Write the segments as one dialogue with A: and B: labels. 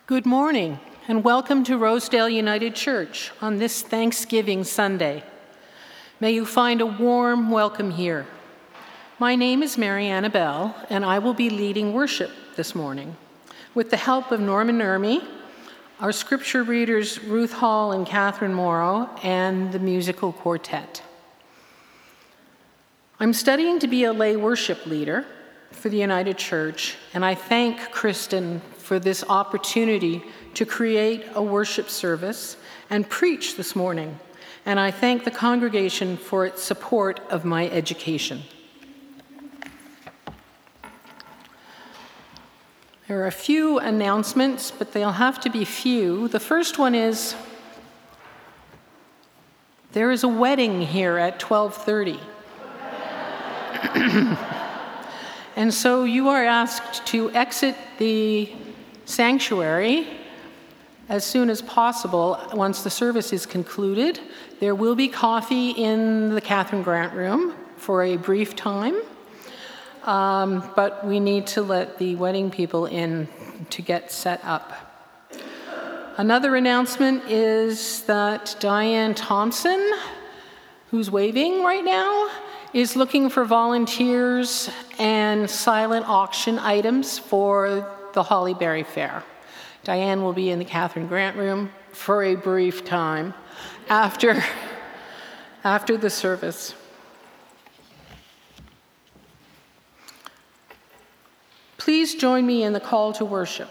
A: Good morning, and welcome to Rosedale United Church on this Thanksgiving Sunday. May you find a warm welcome here. My name is Mary Annabelle, and I will be leading worship this morning. With the help of Norman Nurmi, our scripture readers Ruth Hall and Catherine Morrow, and the musical quartet. I'm studying to be a lay worship leader for the United Church, and I thank Kristen for this opportunity to create a worship service and preach this morning. And I thank the congregation for its support of my education. There are a few announcements, but they'll have to be few. The first one is, there is a wedding here at 12:30. And so you are asked to exit the sanctuary as soon as possible once the service is concluded. There will be coffee in the Catherine Grant room for a brief time, but we need to let the wedding people in to get set up. Another announcement is that Diane Thompson, who's waving right now, is looking for volunteers and silent auction items for the Holly Berry Fair. Diane will be in the Catherine Grant room for a brief time after the service. Please join me in the call to worship.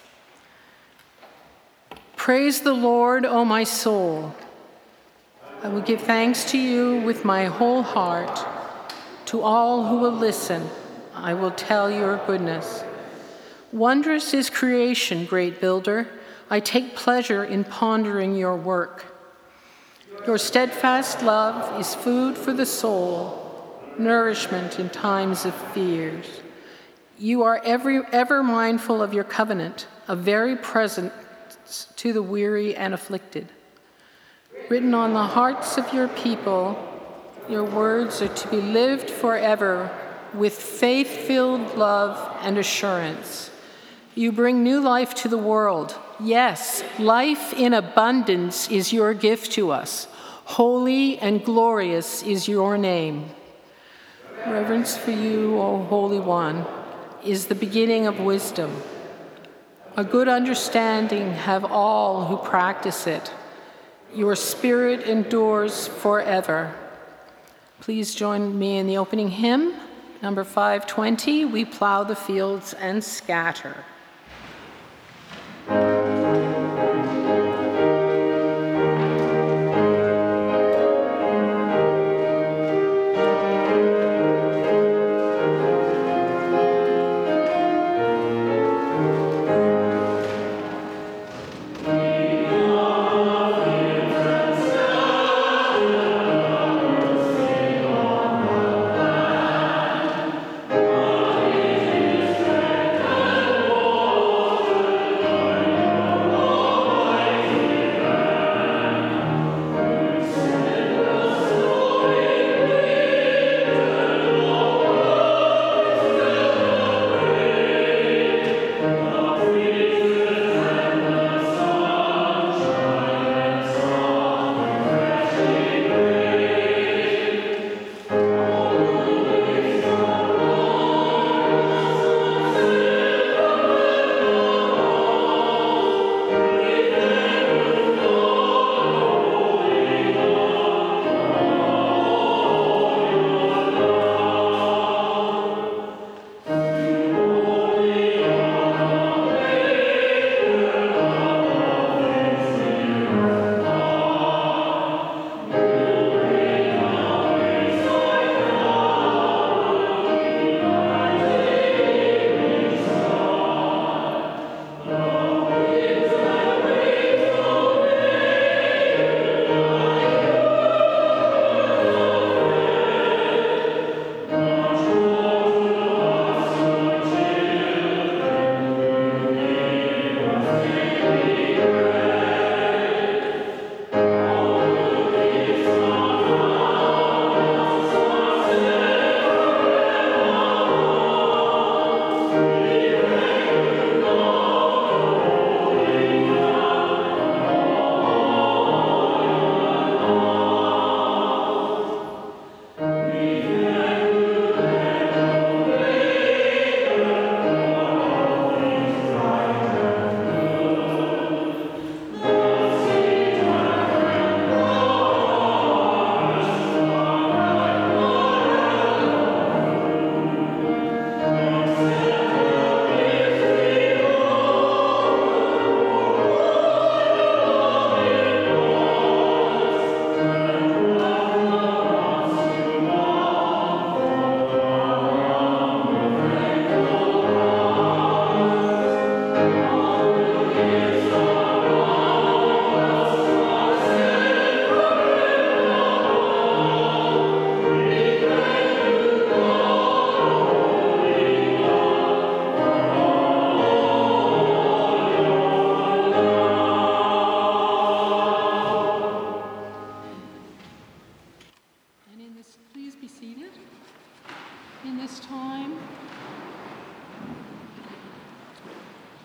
A: Praise the Lord, O my soul. I will give thanks to you with my whole heart. To all who will listen, I will tell your goodness. Wondrous is creation, great builder. I take pleasure in pondering your work. Your steadfast love is food for the soul, nourishment in times of fears. You are ever mindful of your covenant, a very present to the weary and afflicted. Written on the hearts of your people, your words are to be lived forever with faith-filled love and assurance. You bring new life to the world. Yes, life in abundance is your gift to us. Holy and glorious is your name. Reverence for you, O Holy One, is the beginning of wisdom. A good understanding have all who practice it. Your spirit endures forever. Please join me in the opening hymn, number 520, We Plow the Fields and Scatter.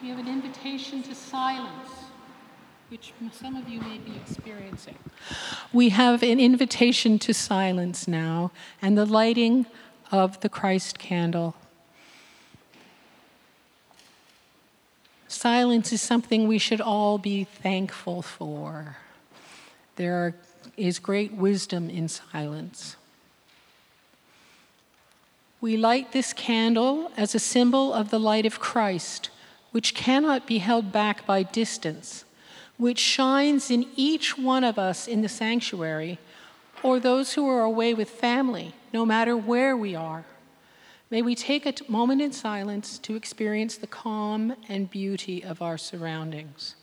A: We have an invitation to silence, which some of you may be experiencing. We have an invitation to silence now and the lighting of the Christ candle. Silence is something we should all be thankful for. There is great wisdom in silence. We light this candle as a symbol of the light of Christ, which cannot be held back by distance, which shines in each one of us in the sanctuary, or those who are away with family, no matter where we are. May we take a moment in silence to experience the calm and beauty of our surroundings.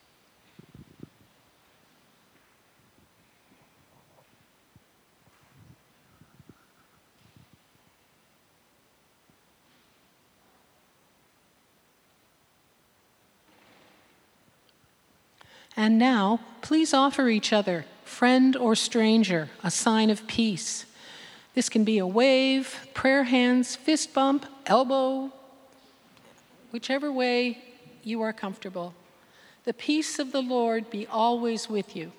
A: And now, please offer each other, friend or stranger, a sign of peace. This can be a wave, prayer hands, fist bump, elbow, whichever way you are comfortable. The peace of the Lord be always with you.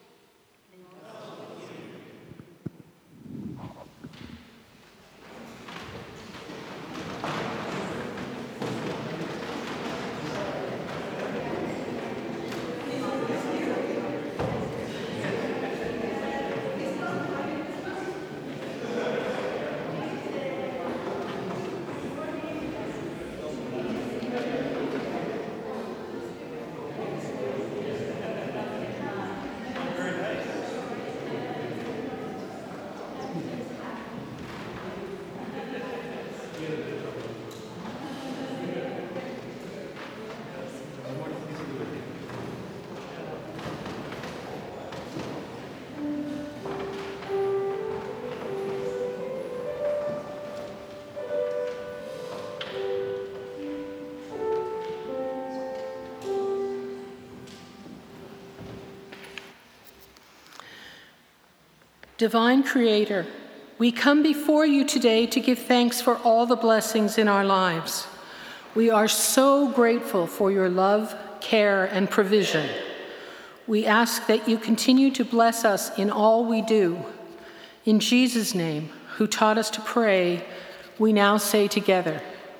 A: Divine Creator, we come before you today to give thanks for all the blessings in our lives. We are so grateful for your love, care, and provision. We ask that you continue to bless us in all we do. In Jesus' name, who taught us to pray, we now say together,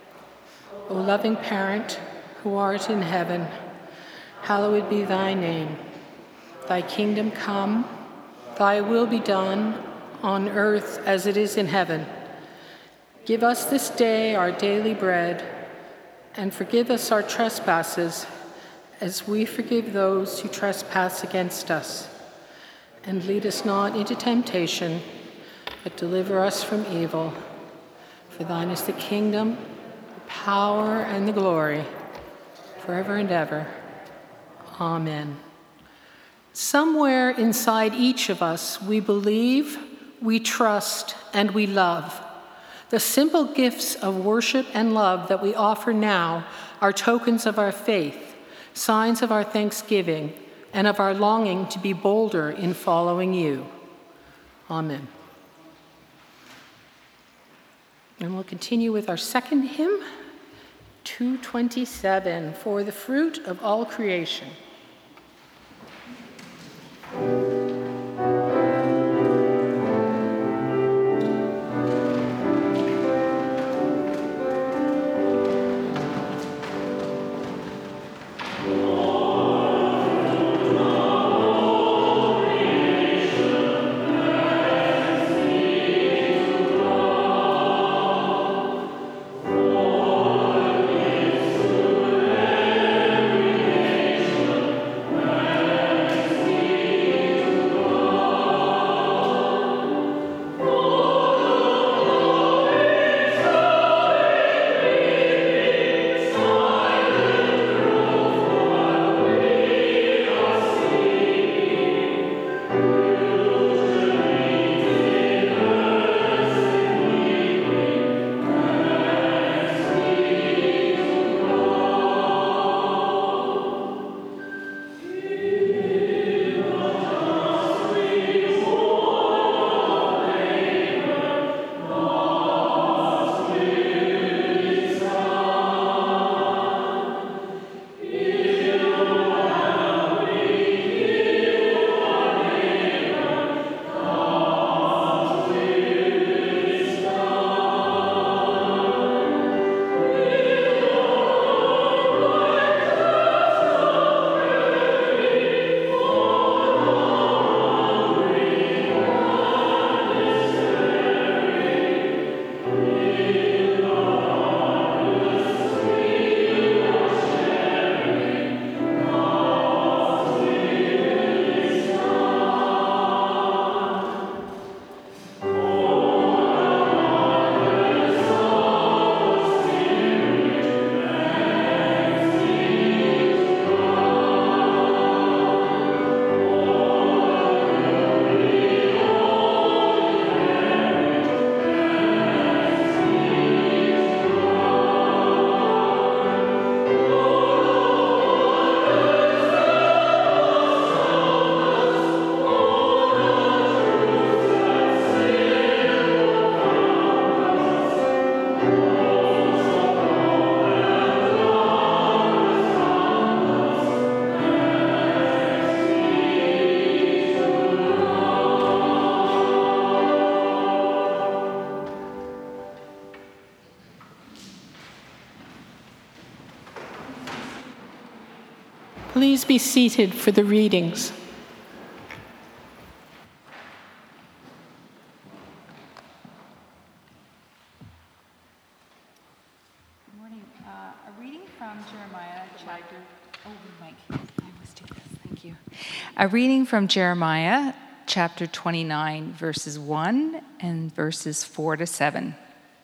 A: O loving parent, who art in heaven, hallowed be thy name. Thy kingdom come, thy will be done on earth as it is in heaven. Give us this day our daily bread, and forgive us our trespasses as we forgive those who trespass against us. And lead us not into temptation, but deliver us from evil. For thine is the kingdom, the power, and the glory, forever and ever. Amen. Somewhere inside each of us, we believe, we trust, and we love. The simple gifts of worship and love that we offer now are tokens of our faith, signs of our thanksgiving, and of our longing to be bolder in following you. Amen. And we'll continue with our second hymn, 227, For the Fruit of All Creation. Please be seated for the readings.
B: Good morning. A reading from Jeremiah chapter... Oh, Mike, I must do this. Thank you. A reading from Jeremiah chapter 29, verses 1 and verses 4 to 7.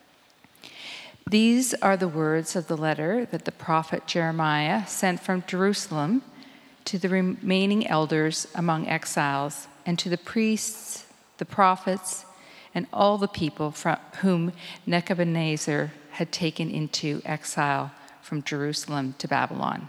B: These are the words of the letter that the prophet Jeremiah sent from Jerusalem to the remaining elders among exiles and to the priests, the prophets, and all the people from whom Nebuchadnezzar had taken into exile from Jerusalem to Babylon.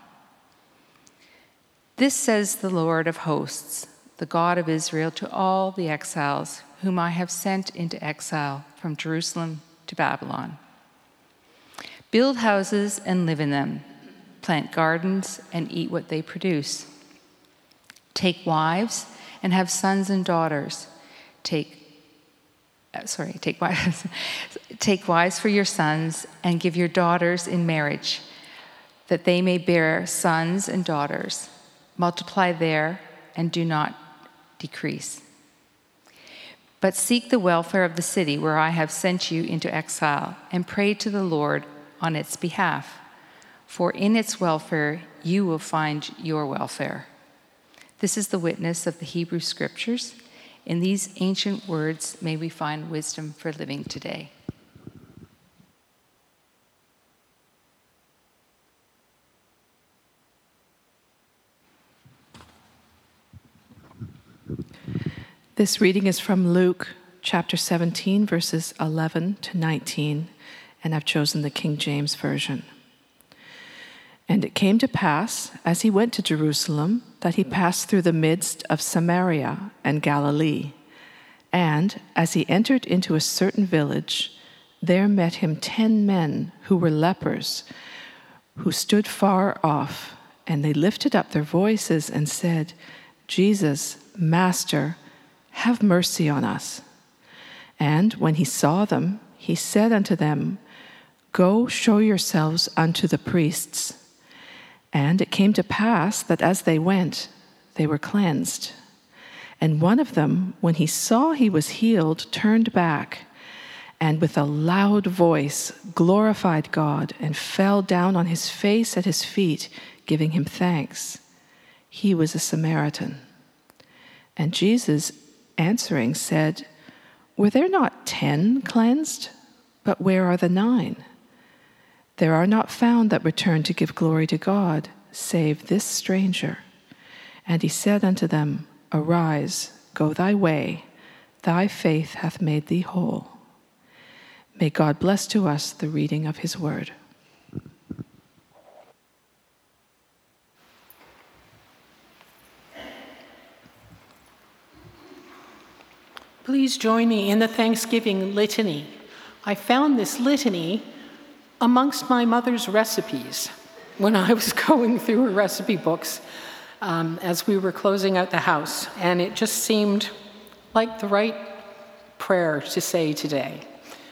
B: This says the Lord of hosts, the God of Israel, to all the exiles whom I have sent into exile from Jerusalem to Babylon. Build houses and live in them. Plant gardens and eat what they produce. Take wives and have sons and daughters. Take wives. Take wives for your sons and give your daughters in marriage, that they may bear sons and daughters. Multiply there and do not decrease. But seek the welfare of the city where I have sent you into exile, and pray to the Lord on its behalf, for in its welfare you will find your welfare. This is the witness of the Hebrew Scriptures. In these ancient words may we find wisdom for living today.
C: This reading is from Luke chapter 17, verses 11 to 19, and I've chosen the King James Version. And it came to pass, as he went to Jerusalem, that he passed through the midst of Samaria and Galilee. And as he entered into a certain village, there met him 10 men who were lepers, who stood far off, and they lifted up their voices and said, Jesus, Master, have mercy on us. And when he saw them, he said unto them, Go show yourselves unto the priests. And it came to pass that as they went, they were cleansed. And one of them, when he saw he was healed, turned back, and with a loud voice glorified God, and fell down on his face at his feet, giving him thanks. He was a Samaritan. And Jesus, answering, said, Were there not 10 cleansed? But where are the 9? There are not found that return to give glory to God, save this stranger. And he said unto them, Arise, go thy way, thy faith hath made thee whole. May God bless to us the reading of his word.
A: Please join me in the Thanksgiving litany. I found this litany amongst my mother's recipes when I was going through her recipe books as we were closing out the house, and it just seemed like the right prayer to say today.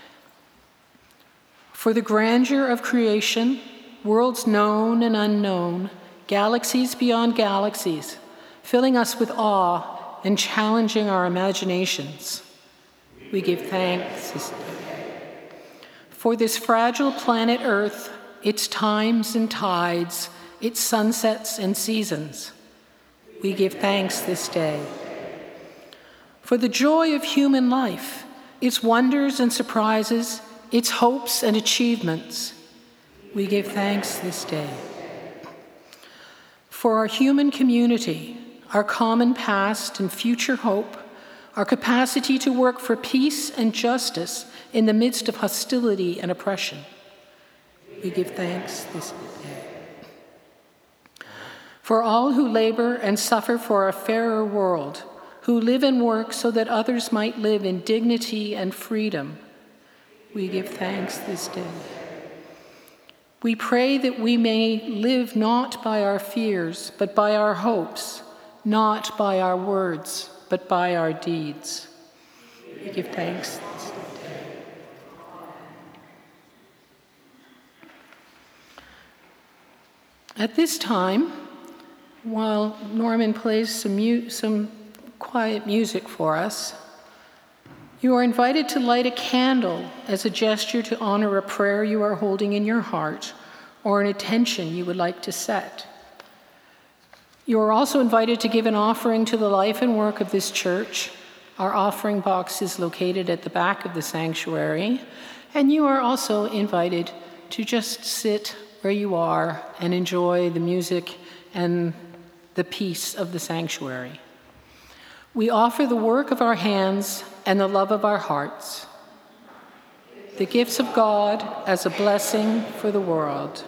A: For the grandeur of creation, worlds known and unknown, galaxies beyond galaxies, filling us with awe and challenging our imaginations, we give thanks this day. For this fragile planet Earth, its times and tides, its sunsets and seasons, we give thanks this day. For the joy of human life, its wonders and surprises, its hopes and achievements, we give thanks this day. For our human community, our common past and future hope, our capacity to work for peace and justice in the midst of hostility and oppression, we give thanks this day. For all who labor and suffer for a fairer world, who live and work so that others might live in dignity and freedom, we give thanks this day. We pray that we may live not by our fears, but by our hopes, not by our words, but by our deeds. We give thanks this day. At this time, While Norman plays some quiet music for us, you are invited to light a candle as a gesture to honor a prayer you are holding in your heart or an intention you would like to set. You are also invited to give an offering to the life and work of this church. Our offering box is located at the back of the sanctuary, and you are also invited to just sit where you are and enjoy the music and the peace of the sanctuary. We offer the work of our hands and the love of our hearts, the gifts of God as a blessing for the world.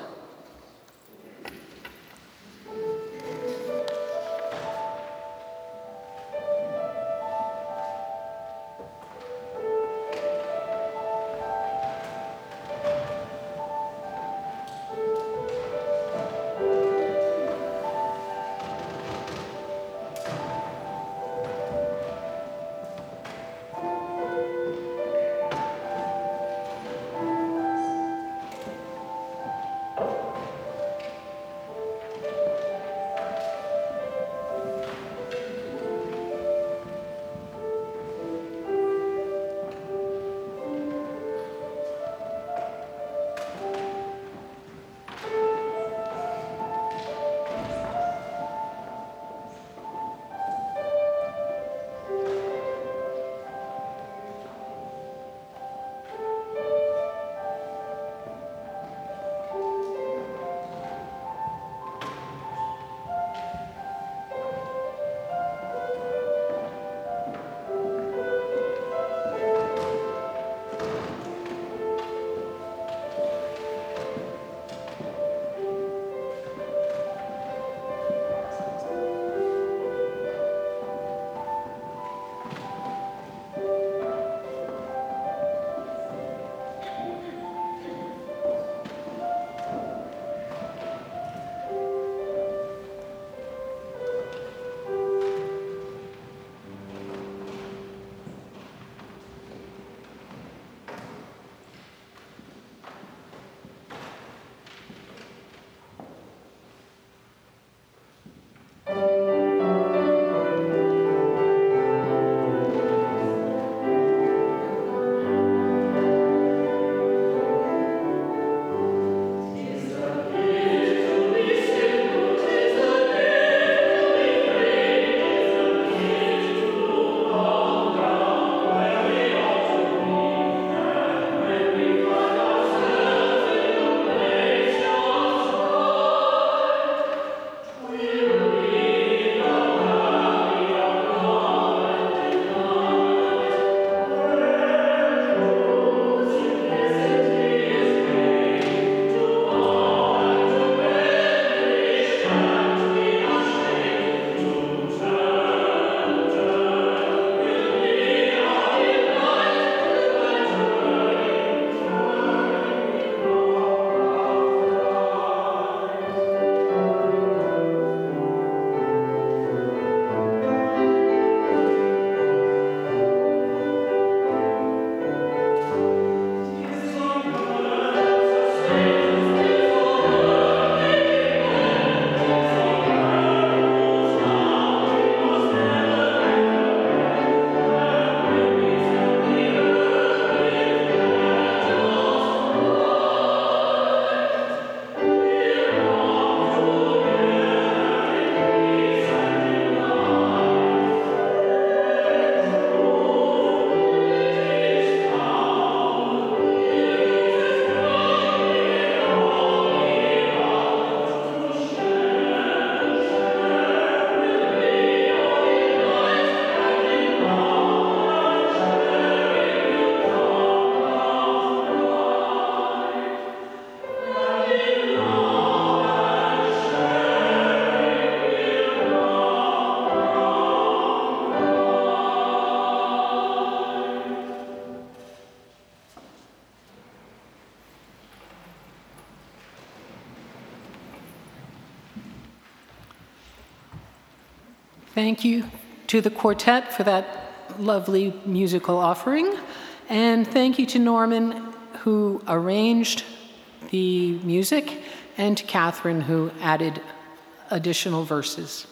A: Thank you to the quartet for that lovely musical offering. And thank you to Norman, who arranged the music, and to Catherine, who added additional verses.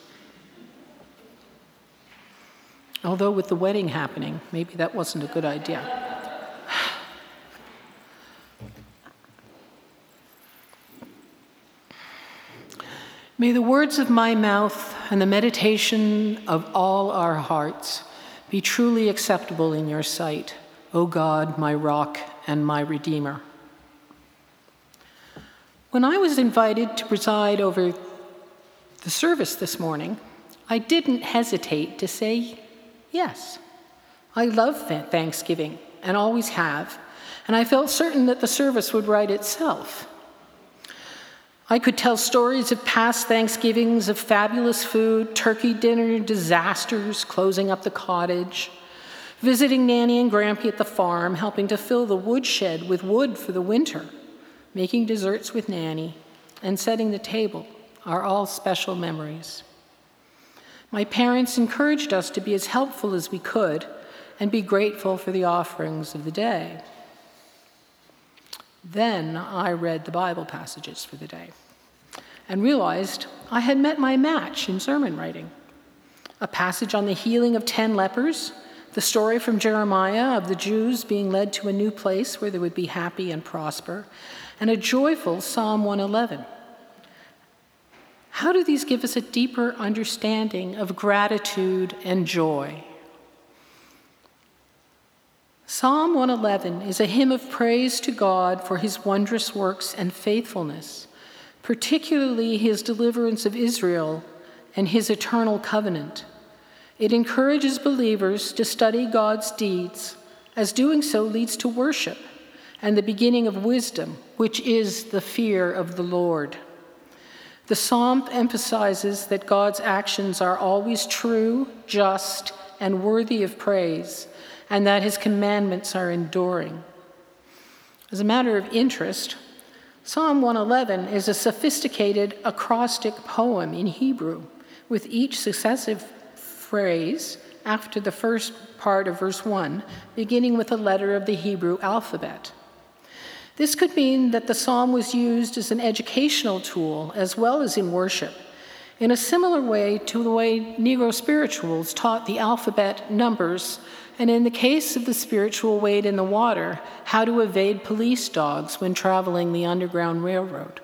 A: Although with the wedding happening, maybe that wasn't a good idea. May the words of my mouth and the meditation of all our hearts be truly acceptable in your sight, O God, my rock and my redeemer. When I was invited to preside over the service this morning, I didn't hesitate to say yes. I love Thanksgiving and always have, and I felt certain that the service would write itself. I could tell stories of past Thanksgivings, of fabulous food, turkey dinner disasters, closing up the cottage, visiting Nanny and Grampy at the farm, helping to fill the woodshed with wood for the winter, making desserts with Nanny, and setting the table are all special memories. My parents encouraged us to be as helpful as we could and be grateful for the offerings of the day. Then I read the Bible passages for the day and realized I had met my match in sermon writing. A passage on the healing of 10 lepers, the story from Jeremiah of the Jews being led to a new place where they would be happy and prosper, and a joyful Psalm 111. How do these give us a deeper understanding of gratitude and joy? Psalm 111 is a hymn of praise to God for his wondrous works and faithfulness, particularly his deliverance of Israel and his eternal covenant. It encourages believers to study God's deeds, as doing so leads to worship and the beginning of wisdom, which is the fear of the Lord. The psalm emphasizes that God's actions are always true, just, and worthy of praise, and that his commandments are enduring. As a matter of interest, Psalm 111 is a sophisticated acrostic poem in Hebrew, with each successive phrase after the first part of verse 1, beginning with a letter of the Hebrew alphabet. This could mean that the psalm was used as an educational tool as well as in worship, in a similar way to the way Negro spirituals taught the alphabet, numbers, and in the case of the spiritual wade in the water, how to evade police dogs when traveling the Underground Railroad.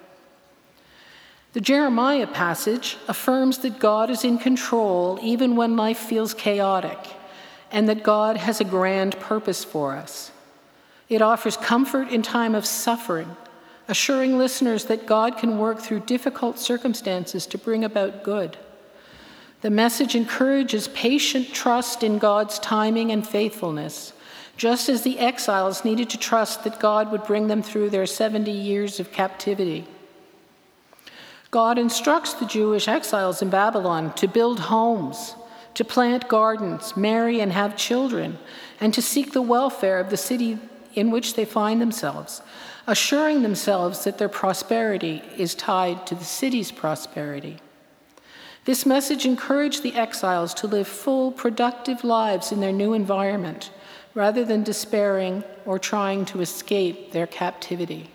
A: The Jeremiah passage affirms that God is in control even when life feels chaotic, and that God has a grand purpose for us. It offers comfort in time of suffering, assuring listeners that God can work through difficult circumstances to bring about good. The message encourages patient trust in God's timing and faithfulness, just as the exiles needed to trust that God would bring them through their 70 years of captivity. God instructs the Jewish exiles in Babylon to build homes, to plant gardens, marry and have children, and to seek the welfare of the city in which they find themselves, assuring themselves that their prosperity is tied to the city's prosperity. This message encouraged the exiles to live full, productive lives in their new environment, rather than despairing or trying to escape their captivity.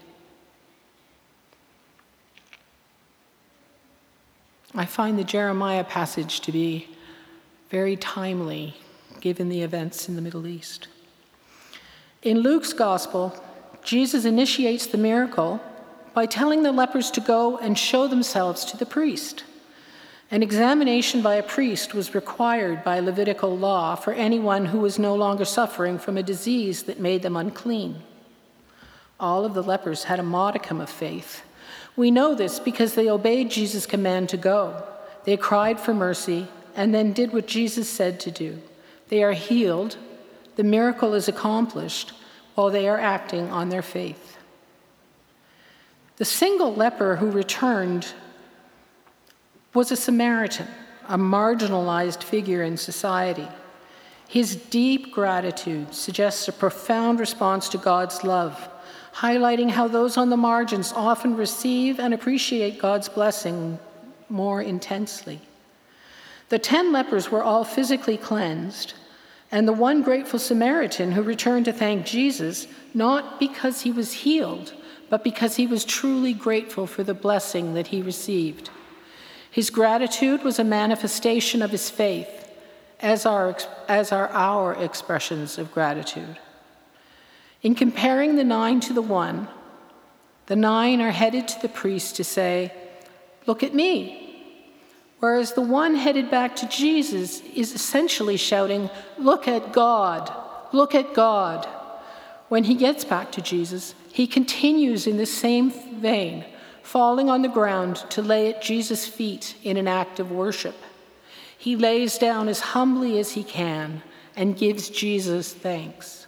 A: I find the Jeremiah passage to be very timely, given the events in the Middle East. In Luke's gospel, Jesus initiates the miracle by telling the lepers to go and show themselves to the priest. An examination by a priest was required by Levitical law for anyone who was no longer suffering from a disease that made them unclean. All of the lepers had a modicum of faith. We know this because they obeyed Jesus' command to go. They cried for mercy and then did what Jesus said to do. They are healed, the miracle is accomplished, while they are acting on their faith. The single leper who returned was a Samaritan, a marginalized figure in society. His deep gratitude suggests a profound response to God's love, highlighting how those on the margins often receive and appreciate God's blessing more intensely. The 10 lepers were all physically cleansed, and the one grateful Samaritan who returned to thank Jesus, not because he was healed, but because he was truly grateful for the blessing that he received. His gratitude was a manifestation of his faith, as are our expressions of gratitude. In comparing the 9 to the 1, the 9 are headed to the priest to say, "Look at me," whereas the 1 headed back to Jesus is essentially shouting, "Look at God, look at God." When he gets back to Jesus, he continues in the same vein, falling on the ground to lay at Jesus' feet in an act of worship. He lays down as humbly as he can and gives Jesus thanks.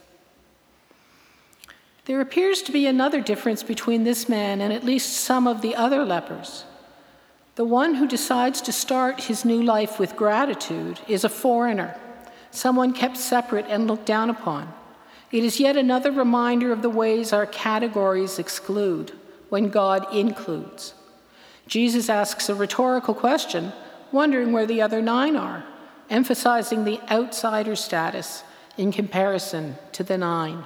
A: There appears to be another difference between this man and at least some of the other lepers. The one who decides to start his new life with gratitude is a foreigner, someone kept separate and looked down upon. It is yet another reminder of the ways our categories exclude when God includes. Jesus asks a rhetorical question, wondering where the other 9 are, emphasizing the outsider status in comparison to the 9.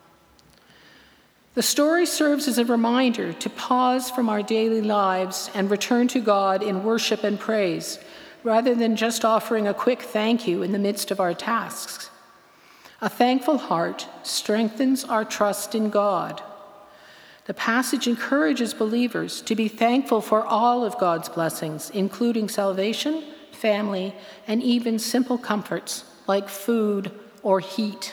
A: The story serves as a reminder to pause from our daily lives and return to God in worship and praise, rather than just offering a quick thank you in the midst of our tasks. A thankful heart strengthens our trust in God. The passage encourages believers to be thankful for all of God's blessings, including salvation, family, and even simple comforts like food or heat.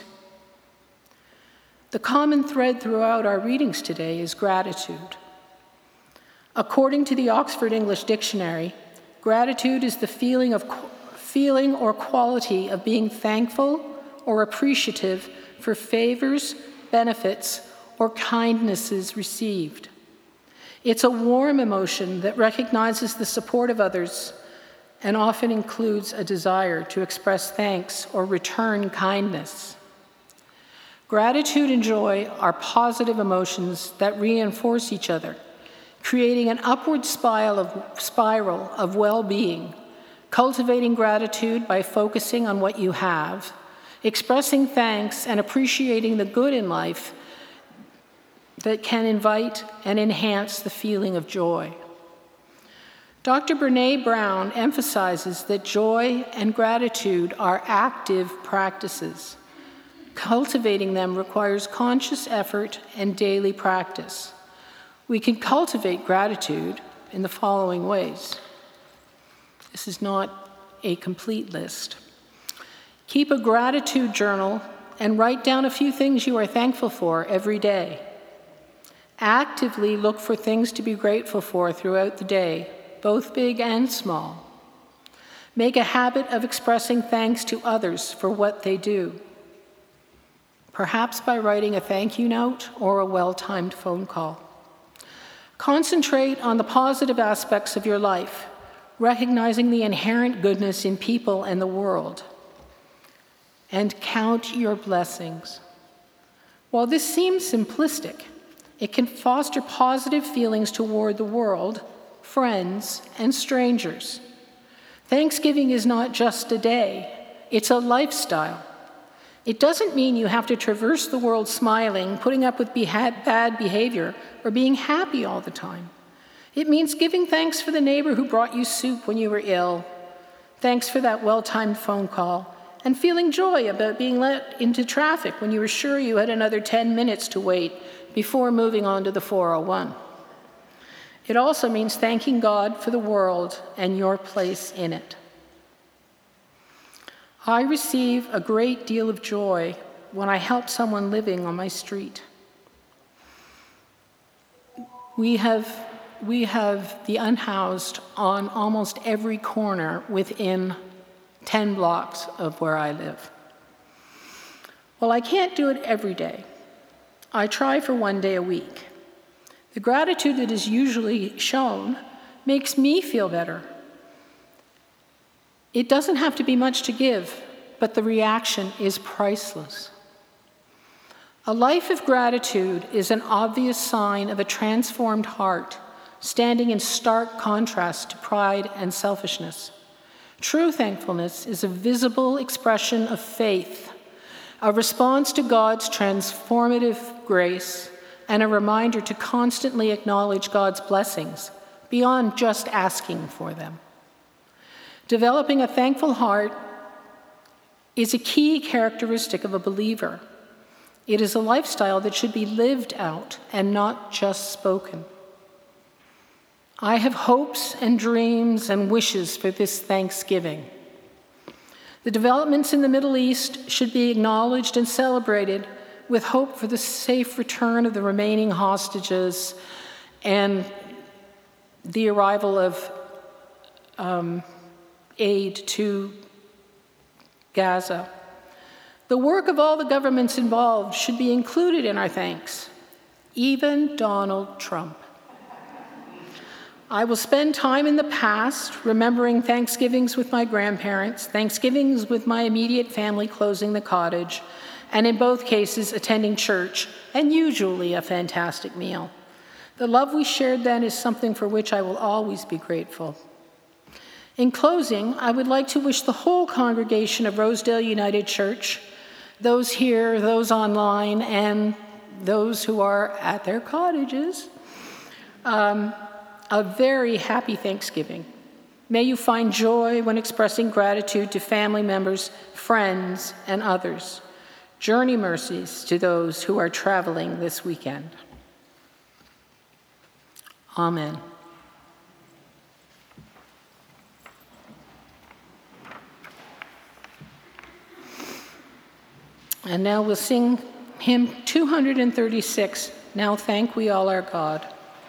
A: The common thread throughout our readings today is gratitude. According to the Oxford English Dictionary, gratitude is the feeling or quality of being thankful or appreciative for favors, benefits, or kindnesses received. It's a warm emotion that recognizes the support of others and often includes a desire to express thanks or return kindness. Gratitude and joy are positive emotions that reinforce each other, creating an upward spiral of well-being, cultivating gratitude by focusing on what you have, expressing thanks and appreciating the good in life that can invite and enhance the feeling of joy. Dr. Brené Brown emphasizes that joy and gratitude are active practices. Cultivating them requires conscious effort and daily practice. We can cultivate gratitude in the following ways. This is not a complete list. Keep a gratitude journal and write down a few things you are thankful for every day. Actively look for things to be grateful for throughout the day, both big and small. Make a habit of expressing thanks to others for what they do, perhaps by writing a thank you note or a well-timed phone call. Concentrate on the positive aspects of your life, recognizing the inherent goodness in people and the world. And count your blessings. While this seems simplistic, it can foster positive feelings toward the world, friends, and strangers. Thanksgiving is not just a day, it's a lifestyle. It doesn't mean you have to traverse the world smiling, putting up with bad behavior, or being happy all the time. It means giving thanks for the neighbor who brought you soup when you were ill, thanks for that well-timed phone call, and feeling joy about being let into traffic when you were sure you had another 10 minutes to wait before moving on to the 401. It also means thanking God for the world and your place in it. I receive a great deal of joy when I help someone living on my street. We have the unhoused on almost every corner within 10 blocks of where I live. Well, I can't do it every day. I try for 1 day a week. The gratitude that is usually shown makes me feel better. It doesn't have to be much to give, but the reaction is priceless. A life of gratitude is an obvious sign of a transformed heart, standing in stark contrast to pride and selfishness. True thankfulness is a visible expression of faith, a response to God's transformative grace, and a reminder to constantly acknowledge God's blessings beyond just asking for them. Developing a thankful heart is a key characteristic of a believer. It is a lifestyle that should be lived out and not just spoken. I have hopes and dreams and wishes for this Thanksgiving. The developments in the Middle East should be acknowledged and celebrated with hope for the safe return of the remaining hostages and the arrival of aid to Gaza. The work of all the governments involved should be included in our thanks, even Donald Trump. I will spend time in the past remembering Thanksgivings with my grandparents, Thanksgivings with my immediate family closing the cottage, and in both cases attending church, and usually a fantastic meal. The love we shared then is something for which I will always be grateful. In closing, I would like to wish the whole congregation of Rosedale United Church, those here, those online, and those who are at their cottages, a very happy Thanksgiving. May you find joy when expressing gratitude to family members, friends, and others. Journey mercies to those who are traveling this weekend. Amen. And now we'll sing hymn 236, Now Thank We All Our God.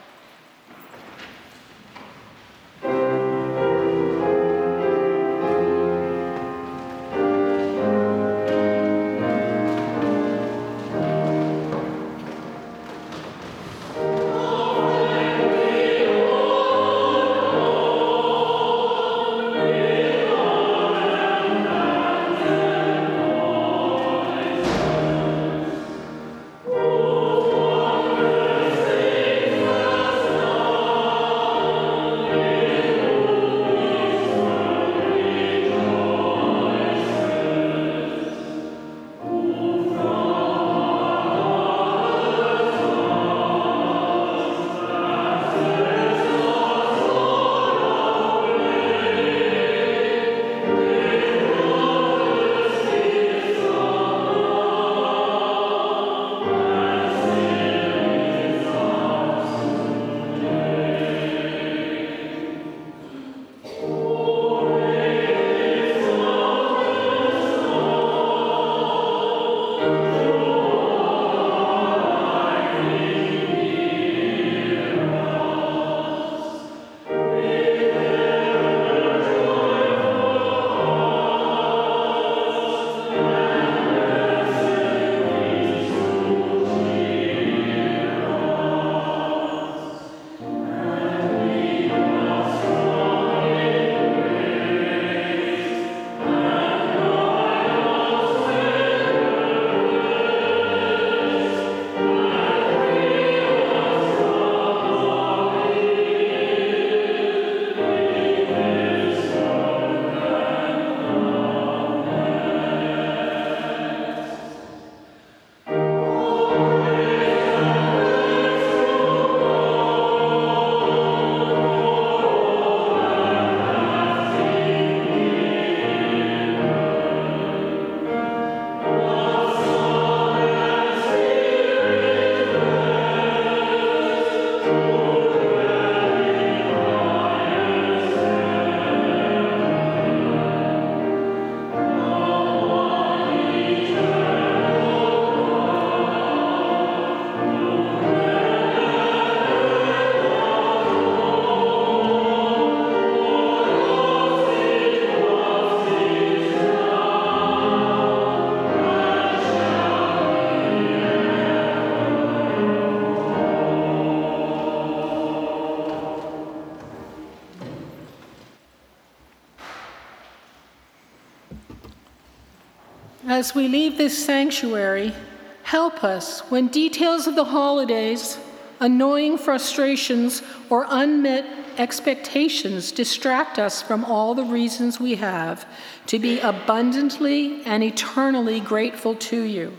A: As we leave this sanctuary, help us when details of the holidays, annoying frustrations, or unmet expectations distract us from all the reasons we have to be abundantly and eternally grateful to you.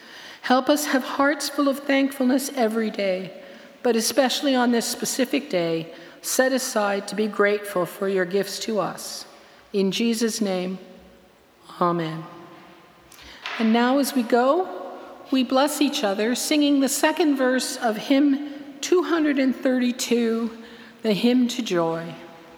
A: Help us have hearts full of thankfulness every day, but especially on this specific day, set aside to be grateful for your gifts to us. In Jesus' name, amen. And now as we go, we bless each other, singing the second verse of hymn 232, the Hymn to Joy.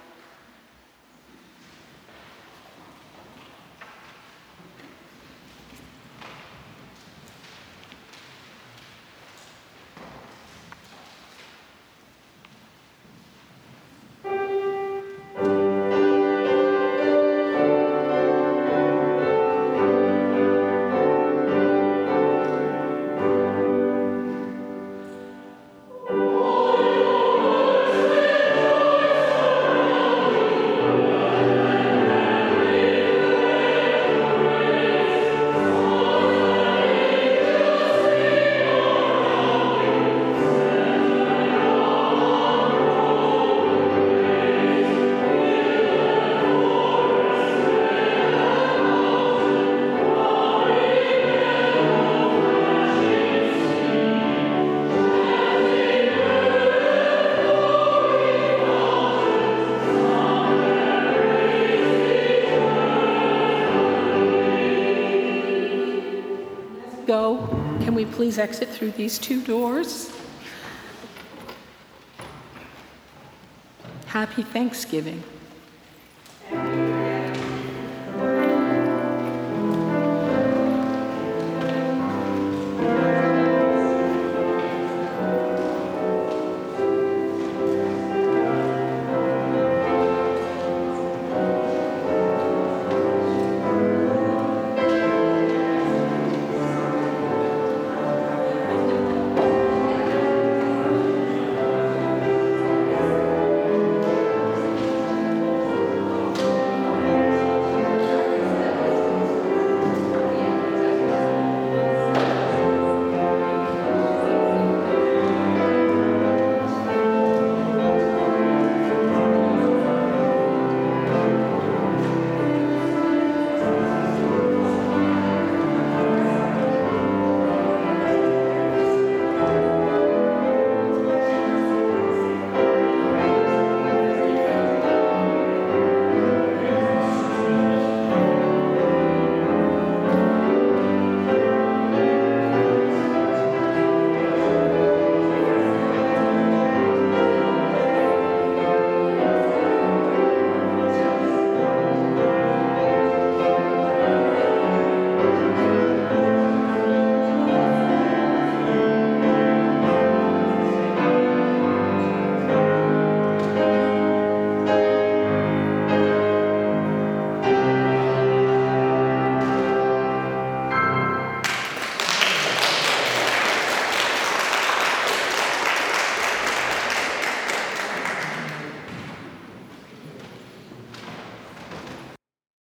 A: Go. Can we please exit through these two doors? Happy Thanksgiving.